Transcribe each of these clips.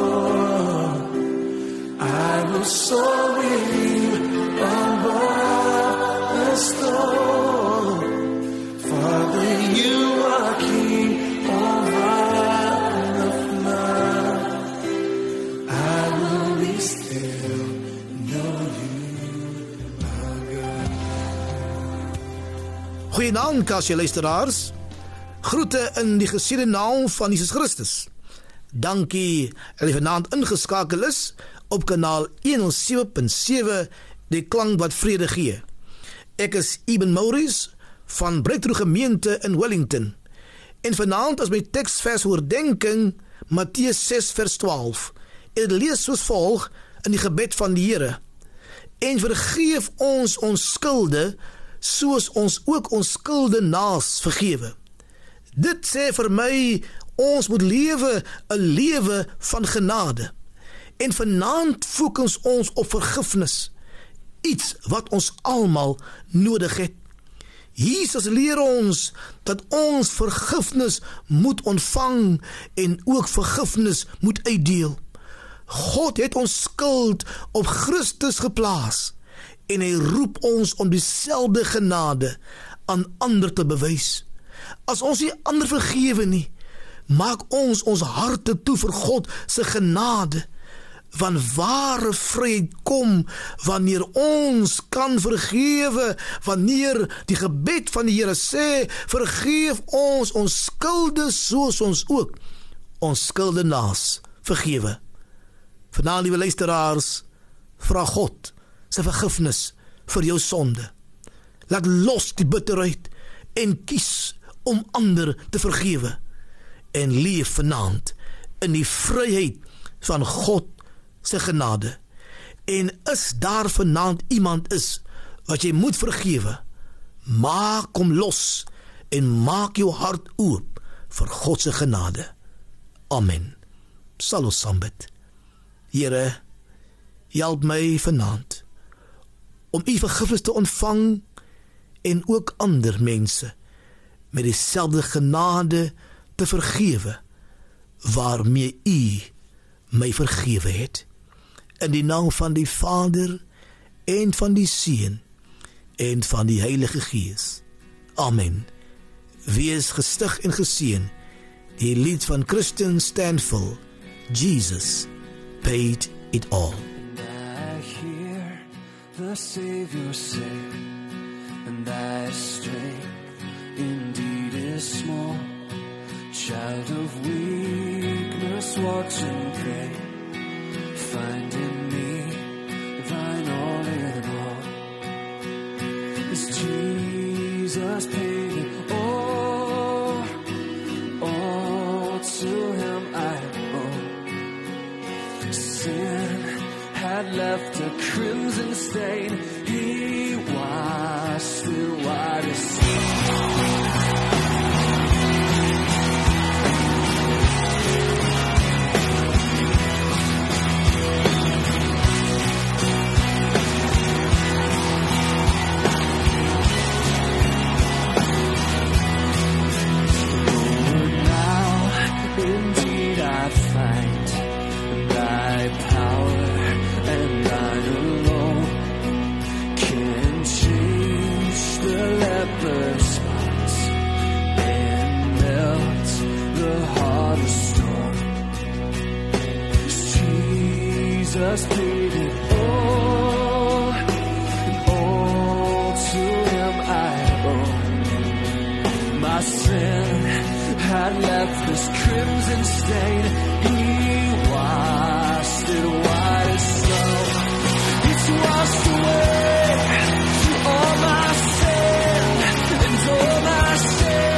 Lord. I will soar with you above the storm. Father, you are King over the flood. I will be still, know you are God. Goeienaand, Kasie luisteraars. Groete in die gesiene naam van Jesus Christus. Dankie dat jy vanaand ingeskakel is op kanaal 107.7, die klank wat vrede gee. Ek is Eben Maurice van Breakthrough Gemeente in Wellington. En vanaand is my teksvers oordenking Matteus 6 vers 12. En dit lees soos volg in die gebed van die Here. En vergeef ons skulde, soos ons ook ons skuldenaars vergewe. Dit sê vir my, ons moet lewe 'n lewe van genade. En vanaand fokus ons op vergifnis, iets wat ons almal nodig het. Jesus leer ons dat ons vergifnis moet ontvang en ook vergifnis moet uitdeel. God het ons skuld op Christus geplaas en hy roep ons om dieselfde genade aan ander te bewys. As ons nie ander vergewe nie, maak ons harte toe vir God se genade. Want ware vryheid kom wanneer ons kan vergewe, wanneer die gebed van die Here sê, vergeef ons skulde soos ons ook ons skuldenaars vergewe. Vanaand, liewe luisteraars, vra God sy vergifnis vir jou sonde. Laat los die bitterheid en kies om ander te vergewe. En leef vanaand in die vryheid van God sy genade. En is daar vanaand iemand is wat jy moet vergewe, maak hom los en maak jou hart oop vir God se genade. Amen. Sal ons saam bid. Here, help my vanaand om u vergifnis te ontvang en ook ander mense met dieselfde genade te vergewe waarmee u my vergewe het. In die naam van die Vader en van die Seun en van die Heilige Gees. Amen. Wees gestig en geseën. Die lied van Christian Stanfill, Jesus paid it all. And I hear the Savior say, and thy strength indeed is small. Child of weakness, watch and pray. Find in me thine all in all. Is Jesus paid it all? All to him I owe. Sin had left a crimson stain. He washed it white as snow. Jesus paid it all, and all to him I owe. My sin had left this crimson stain. He washed it white as snow. It's washed away all my sin and all my shame.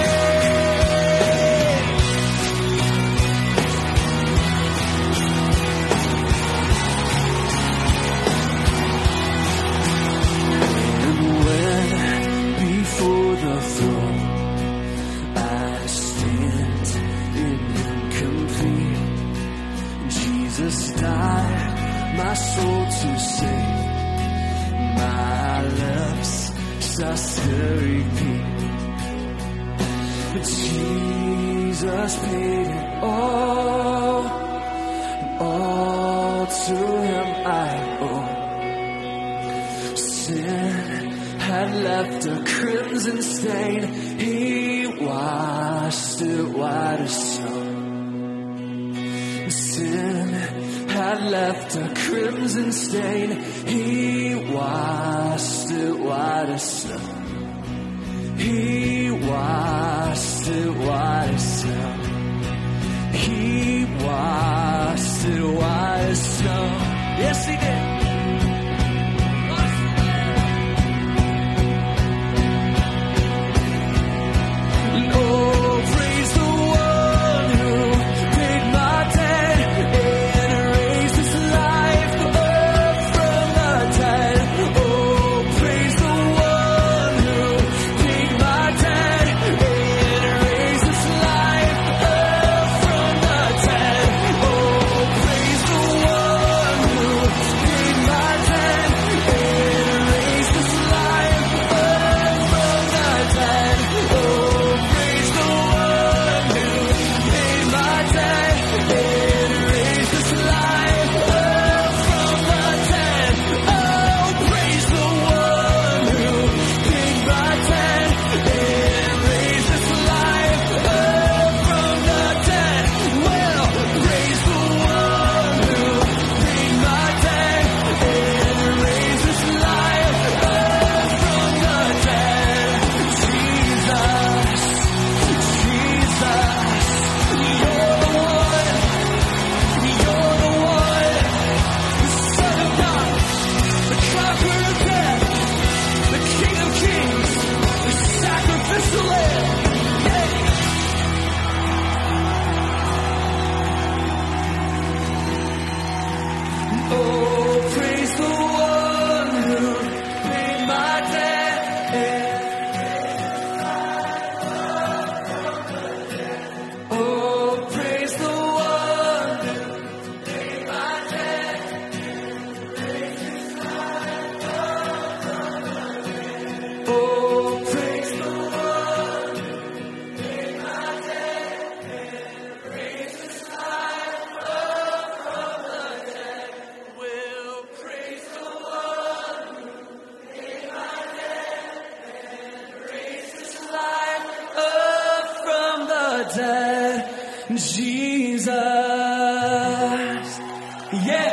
My soul to save, my lips shall still repeat. But Jesus paid it all, and all to him I owe. Sin had left a crimson stain, he washed it white as snow. Sin had left a crimson stain, he washed it white as snow. He washed it white as snow. He washed it white as snow. Yes, he did. Jesus, yeah.